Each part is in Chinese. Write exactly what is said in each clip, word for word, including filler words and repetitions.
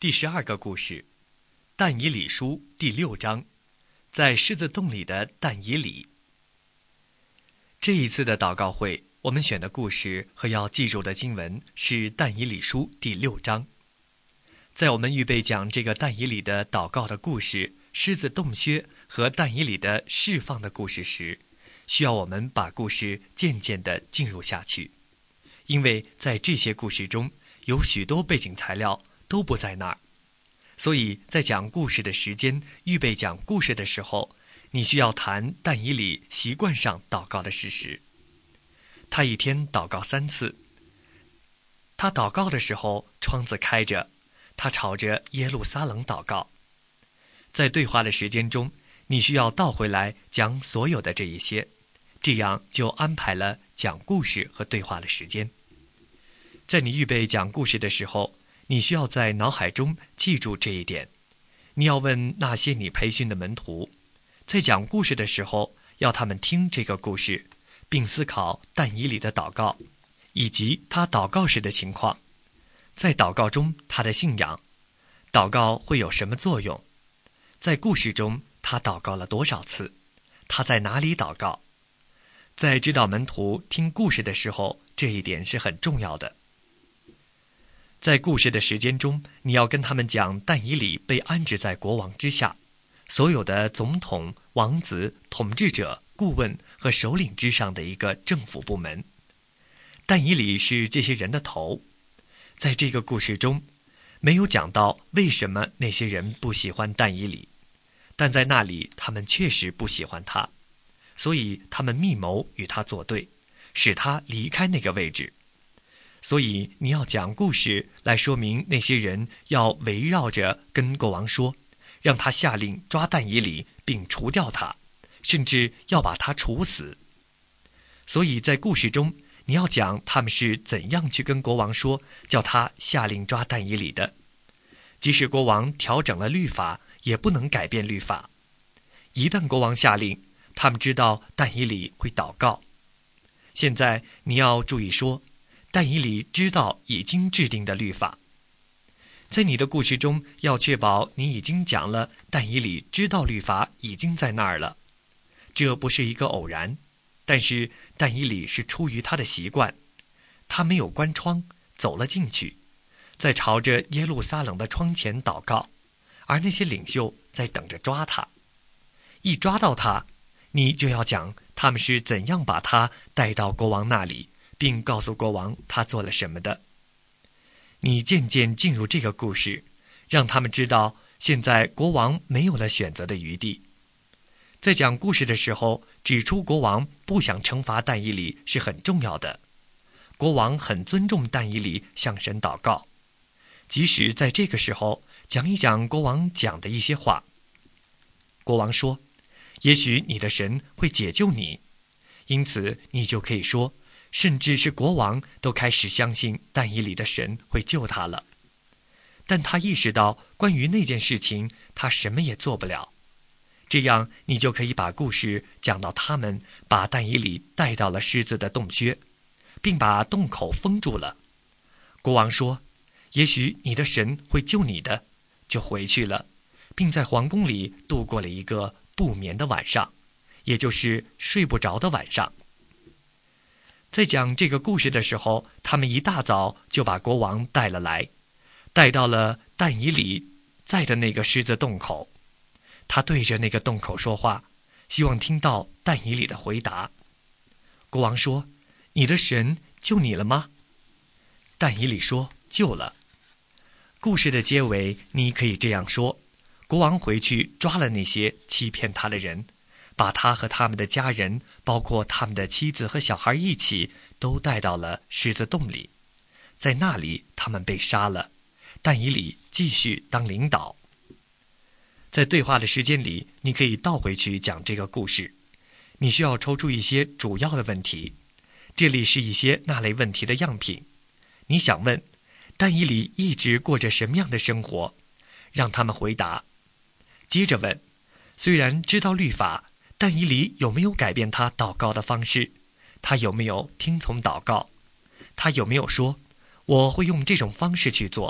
第十二个故事，但以理书第六章，在狮子洞里的但以理。这一次的祷告会，我们选的故事和要记住的经文是但以理书第六章。在我们预备讲这个但以理的祷告的故事、狮子洞穴和但以理的释放的故事时，需要我们把故事渐渐地进入下去，因为在这些故事中有许多背景材料都不在那儿，所以在讲故事的时间、预备讲故事的时候，你需要谈但以理习惯上祷告的事实。他一天祷告三次。他祷告的时候，窗子开着，他朝着耶路撒冷祷告。在对话的时间中，你需要倒回来讲所有的这一些，这样就安排了讲故事和对话的时间。在你预备讲故事的时候，你需要在脑海中记住这一点。你要问那些你培训的门徒，在讲故事的时候，要他们听这个故事，并思考但以理的祷告，以及他祷告时的情况。在祷告中，他的信仰，祷告会有什么作用？在故事中，他祷告了多少次？他在哪里祷告？在指导门徒听故事的时候，这一点是很重要的。在故事的时间中，你要跟他们讲但以理被安置在国王之下，所有的总统、王子、统治者、顾问和首领之上的一个政府部门。但以理是这些人的头。在这个故事中，没有讲到为什么那些人不喜欢但以理，但在那里他们确实不喜欢他，所以他们密谋与他作对，使他离开那个位置。所以你要讲故事来说明那些人要围绕着跟国王说，让他下令抓但以理并除掉他，甚至要把他处死。所以在故事中，你要讲他们是怎样去跟国王说，叫他下令抓但以理的。即使国王调整了律法，也不能改变律法。一旦国王下令，他们知道但以理会祷告。现在你要注意说，但以理知道已经制定的律法。在你的故事中，要确保你已经讲了但以理知道律法已经在那儿了。这不是一个偶然，但是但以理是出于他的习惯。他没有关窗，走了进去，在朝着耶路撒冷的窗前祷告，而那些领袖在等着抓他。一抓到他，你就要讲他们是怎样把他带到国王那里，并告诉国王他做了什么的。你渐渐进入这个故事，让他们知道现在国王没有了选择的余地。在讲故事的时候，指出国王不想惩罚但以理是很重要的。国王很尊重但以理向神祷告，即使在这个时候讲一讲国王讲的一些话。国王说，也许你的神会解救你，因此你就可以说，甚至是国王都开始相信但以理的神会救他了。但他意识到关于那件事情，他什么也做不了。这样你就可以把故事讲到他们把但以理带到了狮子的洞穴，并把洞口封住了。国王说，也许你的神会救你的，就回去了，并在皇宫里度过了一个不眠的晚上，也就是睡不着的晚上。在讲这个故事的时候，他们一大早就把国王带了来，带到了但以理在的那个狮子洞口。他对着那个洞口说话，希望听到但以理的回答。国王说，你的神救你了吗？但以理说，救了。故事的结尾你可以这样说，国王回去抓了那些欺骗他的人，把他和他们的家人，包括他们的妻子和小孩一起，都带到了狮子洞里。在那里他们被杀了，但以理继续当领导。在对话的时间里，你可以倒回去讲这个故事。你需要抽出一些主要的问题，这里是一些那类问题的样品。你想问，但以理一直过着什么样的生活？让他们回答。接着问，虽然知道律法，但以理有没有改变他祷告的方式？他有没有听从祷告？他有没有说，我会用这种方式去做，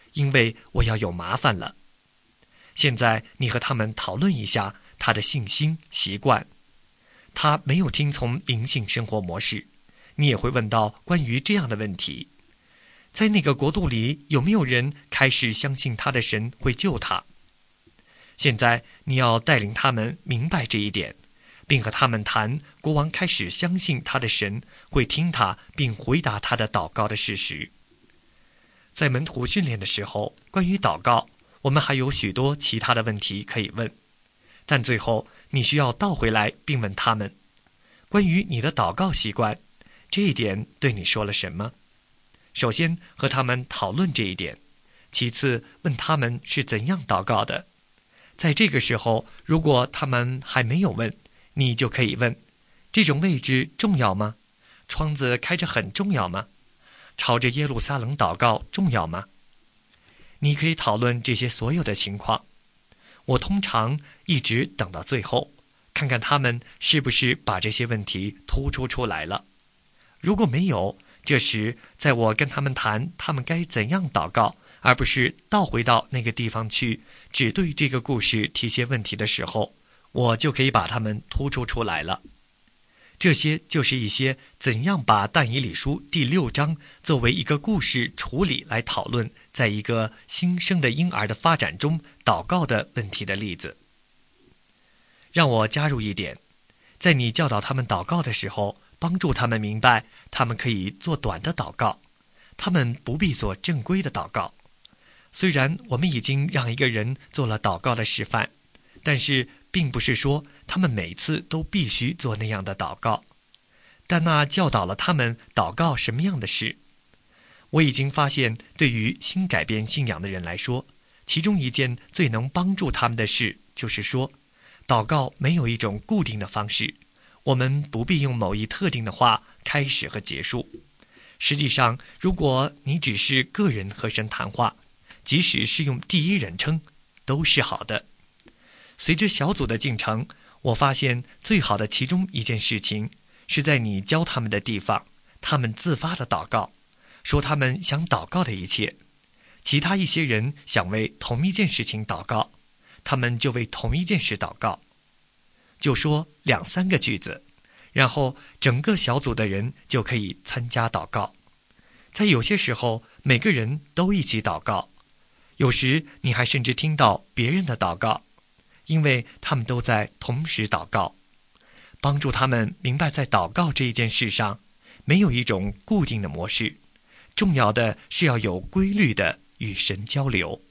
因为我要有麻烦了。现在你和他们讨论一下他的信心习惯。他没有听从灵性生活模式，你也会问到关于这样的问题：在那个国度里，有没有人开始相信他的神会救他？现在你要带领他们明白这一点，并和他们谈国王开始相信他的神会听他并回答他的祷告的事实。在门徒训练的时候，关于祷告，我们还有许多其他的问题可以问，但最后你需要倒回来并问他们关于你的祷告习惯，这一点对你说了什么？首先和他们讨论这一点，其次问他们是怎样祷告的。在这个时候，如果他们还没有问，你就可以问：这种位置重要吗？窗子开着很重要吗？朝着耶路撒冷祷告重要吗？你可以讨论这些所有的情况。我通常一直等到最后，看看他们是不是把这些问题突出出来了。如果没有，这时在我跟他们谈他们该怎样祷告，而不是倒回到那个地方去只对这个故事提些问题的时候，我就可以把他们突出出来了。这些就是一些怎样把但以理书第六章作为一个故事处理来讨论在一个新生的婴儿的发展中祷告的问题的例子。让我加入一点，在你教导他们祷告的时候，帮助他们明白他们可以做短的祷告，他们不必做正规的祷告。虽然我们已经让一个人做了祷告的示范，但是并不是说他们每次都必须做那样的祷告，但那教导了他们祷告什么样的事。我已经发现，对于新改变信仰的人来说，其中一件最能帮助他们的事就是说，祷告没有一种固定的方式，我们不必用某一特定的话开始和结束。实际上，如果你只是个人和神谈话，即使是用第一人称，都是好的。随着小组的进程，我发现最好的其中一件事情，是在你教他们的地方，他们自发的祷告，说他们想祷告的一切。其他一些人想为同一件事情祷告，他们就为同一件事祷告，就说两三个句子，然后整个小组的人就可以参加祷告。在有些时候，每个人都一起祷告，有时你还甚至听到别人的祷告，因为他们都在同时祷告。帮助他们明白在祷告这一件事上，没有一种固定的模式，重要的是要有规律的与神交流。